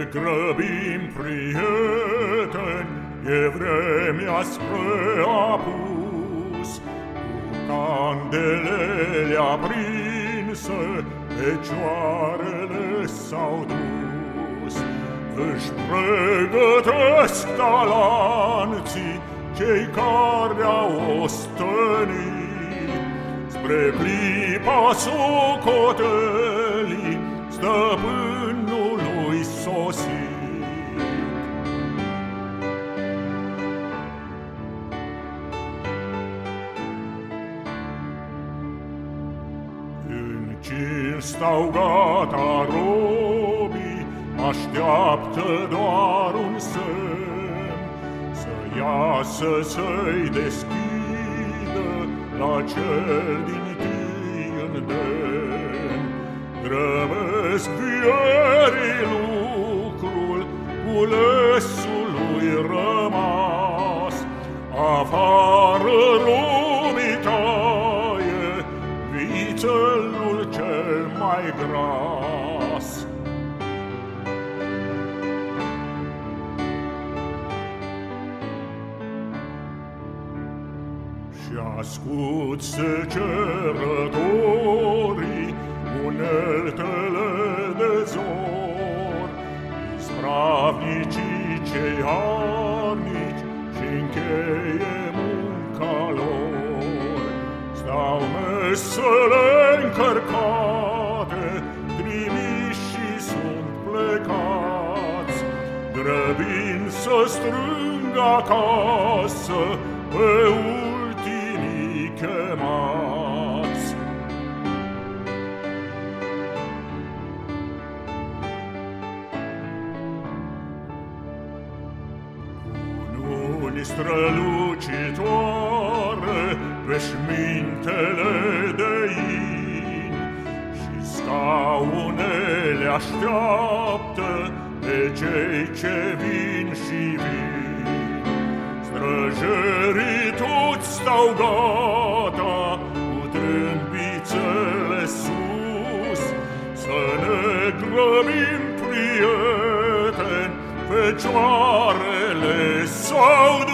grăbim, prieteni, e vremea spre apus. Cu candelele aprinse, fecioarele s-au dus. Își pregătesc talanții cei care au ostenit spre clipa socotelii stăpânului sosit. În cer stau gata robii, așteaptă doar un semn, să iasă să-i deschidă la cel din-tâi îndemn. Grăbesc vierii lucrul culesului rămas, afară robii taie vițelul cel mai gras. Și ascult secerătorii uneltele de zor, ispravnicii cei harnici și încheie munca lor. Stau mesele încărcate, trimișii sunt plecați, grăbind să strângă acasă pe ultimii chemați. Cununi strălucitoare veșmintele de in și scaunele așteaptă pe cei ce vin și vin. Străjerii toți stau gata cu trâmbițele sus, să ne grăbim, prieteni, fecioarele s-au